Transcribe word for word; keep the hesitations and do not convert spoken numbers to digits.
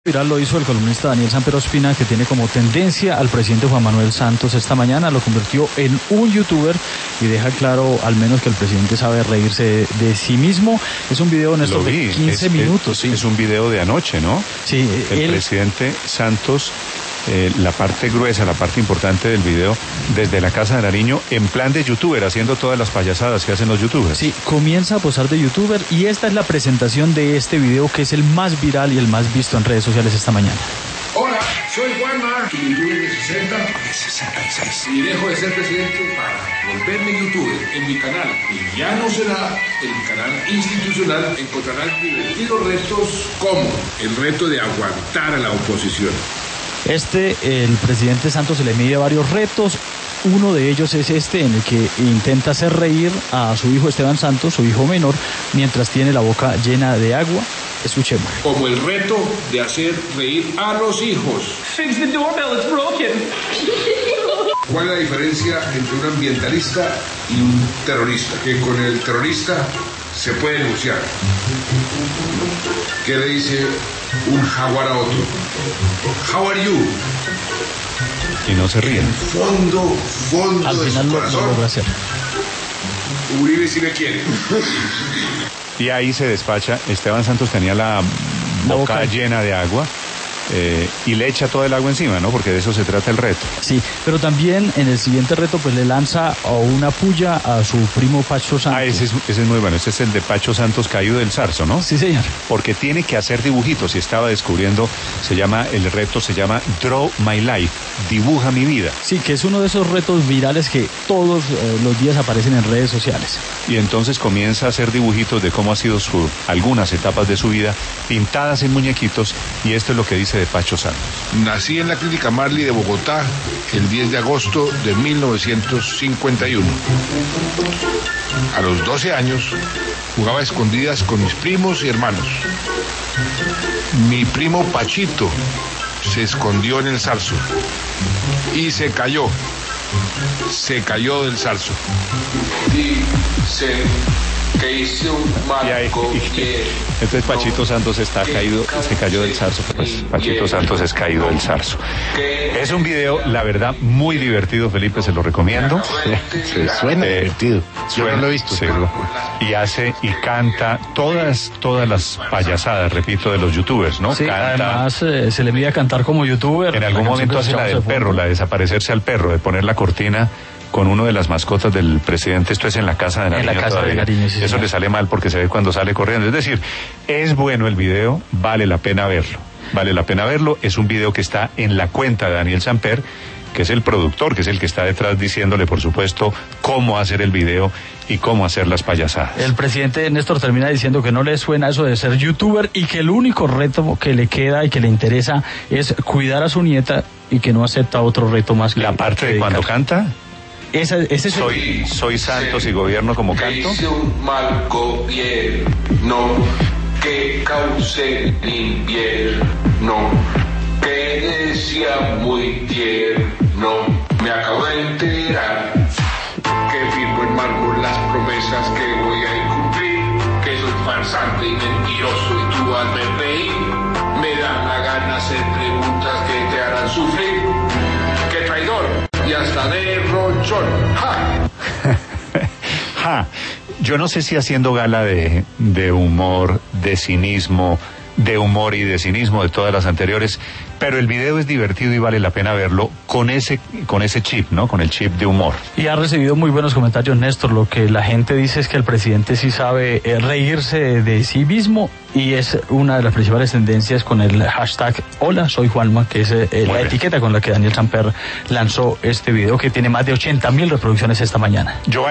Viral lo hizo el columnista Daniel Samper Ospina, que tiene como tendencia al presidente Juan Manuel Santos esta mañana. Lo convirtió en un youtuber y deja claro al menos que el presidente sabe reírse de, de sí mismo. Es un video, Néstor, de quince es, minutos. Es, sí. es un video de anoche, ¿no? Sí. El él... presidente Santos, eh, la parte gruesa, la parte importante del video, desde la Casa de Nariño, en plan de youtuber, haciendo todas las payasadas que hacen los youtubers. Sí, comienza a posar de youtuber y esta es la presentación de este video, que es el más viral y el más visto en redes sociales esta mañana. Hola, soy Juanma, youtuber de sesenta, sesenta y seis, y dejo de ser presidente para volverme youtuber. En mi canal, y ya no será el canal institucional, encontrarán divertidos retos como el reto de aguantar a la oposición. Este, el presidente Santos se le mide varios retos. Uno de ellos es este, en el que intenta hacer reír a su hijo Esteban Santos, su hijo menor, mientras tiene la boca llena de agua. Escuchemos. Como el reto de hacer reír a los hijos. Fix the doorbell, it's broken. ¿Cuál es la diferencia entre un ambientalista y un terrorista? Que con el terrorista se puede negociar. ¿Qué le dice un jaguar a otro? How are you? Y no se ríen. En fondo, fondo Al de final su lo, corazón, lo logra hacer. Uribe sí me quiere. Y ahí se despacha. Esteban Santos tenía la, la boca, boca llena de agua. Eh, y le echa todo el agua encima, ¿no? Porque de eso se trata el reto. Sí, pero también en el siguiente reto pues le lanza a una puya a su primo Pacho Santos. Ah, ese es, ese es muy bueno. Ese es el de Pacho Santos caído del zarzo, ¿no? Sí, señor. Porque tiene que hacer dibujitos y estaba descubriendo, se llama, el reto se llama Draw My Life, dibuja mi vida. Sí, que es uno de esos retos virales que todos eh, los días aparecen en redes sociales. Y entonces comienza a hacer dibujitos de cómo ha sido su, algunas etapas de su vida, pintadas en muñequitos, y esto es lo que dice de Pacho Santos. Nací en la Clínica Marley de Bogotá el diez de agosto de mil novecientos cincuenta y uno. A los doce años jugaba a escondidas con mis primos y hermanos. Mi primo Pachito se escondió en el zarzo y se cayó. Se cayó del zarzo. Dicen que hice un Y ahí, y, entonces Pachito Santos está caído, se cayó del zarzo, pues Pachito Santos es caído del zarzo. Es un video, la verdad, muy divertido, Felipe, se lo recomiendo. Sí, suena eh, divertido. Suena, Yo no lo he visto. Sí, y hace y canta todas, todas las payasadas, repito, de los youtubers, ¿no? Sí, canta, además eh, se le mide a cantar como youtuber. En algún momento hace la del perro, la de desaparecerse al perro, de poner la cortina con uno de las mascotas del presidente. Esto es en la Casa de Nariño. En la Casa todavía. de Nariño, sí, Eso señor. le sale mal porque se ve cuando sale corriendo. Es decir, es bueno el video, vale la pena verlo. Vale la pena verlo. Es un video que está en la cuenta de Daniel Samper, que es el productor, que es el que está detrás diciéndole, por supuesto, cómo hacer el video y cómo hacer las payasadas. El presidente Néstor termina diciendo que no le suena eso de ser youtuber y que el único reto que le queda y que le interesa es cuidar a su nieta y que no acepta otro reto más que la parte que de cuando canta. Esa, ese es soy, soy Santos y gobierno como canto. Hice un mal gobierno que cause el invierno, que decía muy tierno. Me acabo de enterar que firmo en mármol las promesas que voy a incumplir, que soy farsante y mentiroso y tú hazme reír. Me da la gana hacer preguntas que te harán sufrir. ¡Qué traidor! Y hasta de ronchón. ¡Ja! Ja. Yo no sé si haciendo gala de, de humor, de cinismo, de humor y de cinismo de todas las anteriores, pero el video es divertido y vale la pena verlo con ese, con ese chip, ¿no? Con el chip de humor. Y ha recibido muy buenos comentarios, Néstor. Lo que la gente dice es que el presidente sí sabe eh, reírse de sí mismo, y es una de las principales tendencias con el hashtag Hola, soy Juanma, que es eh, la bien. etiqueta con la que Daniel Samper lanzó este video, que tiene más de ochenta mil reproducciones esta mañana. Yo